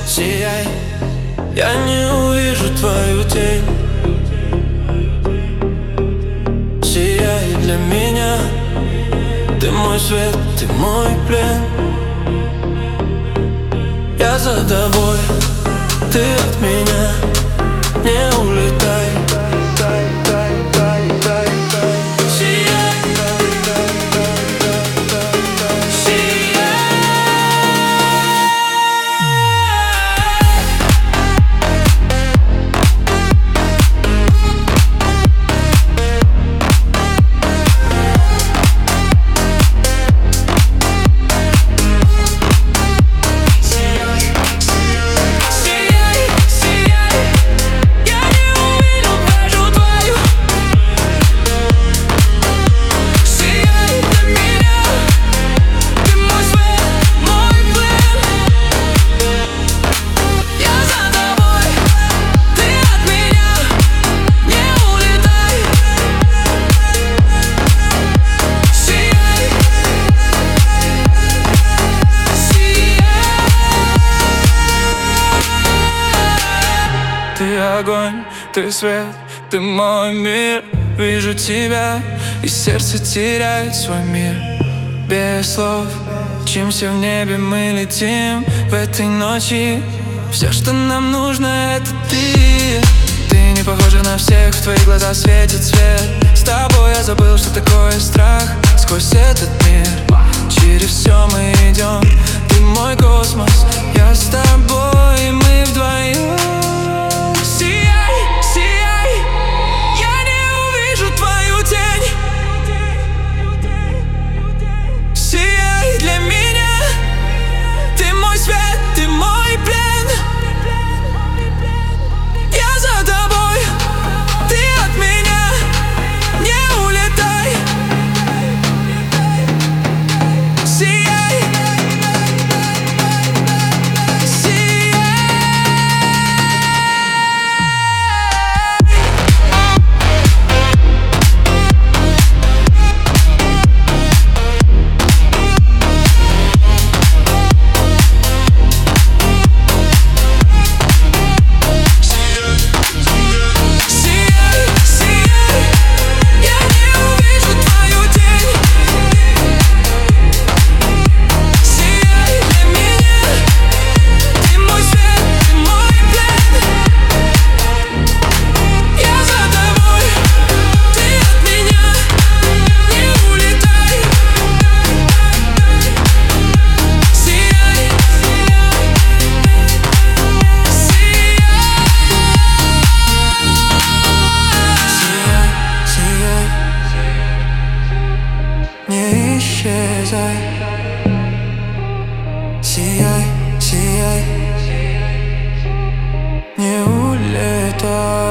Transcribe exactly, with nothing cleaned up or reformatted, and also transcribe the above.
сияй, я не увижу твою тень. Сияй для меня, ты мой свет, ты мой плен. Я за тобой, ты от меня, не улетай. Ты огонь, ты свет, ты мой мир. Вижу тебя, и сердце теряет свой мир. Без слов, мчимся в небе, мы летим в этой ночи. Все, что нам нужно, это ты. Ты не похожа на всех, в твоих глазах светит свет. С тобой я забыл, что такое страх. Сквозь этот мир, через все мы идем. Ты мой космос, я с тобой, мы вдвоем. Не исчезай, сияй, сияй, не улетай.